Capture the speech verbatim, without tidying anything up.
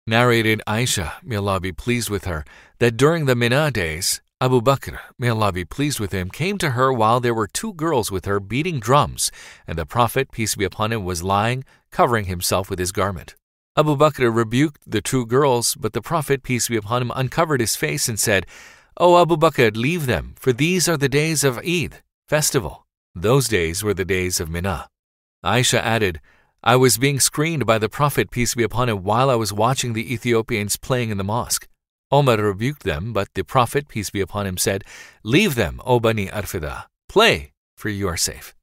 Narrated Aisha, may Allah be pleased with her, that during the Mina days, Abu Bakr, may Allah be pleased with him, came to her while there were two girls with her beating drums, and the Prophet, peace be upon him, was lying, covering himself with his garment. Abu Bakr rebuked the two girls, but the Prophet, peace be upon him, uncovered his face and said, "O Abu Bakr, leave them, for these are the days of Eid, festival." Those days were the days of Mina. Aisha added, "I was being screened by the Prophet, peace be upon him, while I was watching the Ethiopians playing in the mosque. Omar rebuked them, but the Prophet, peace be upon him, said, 'Leave them, O Bani Arfida. Play, for you are safe.'"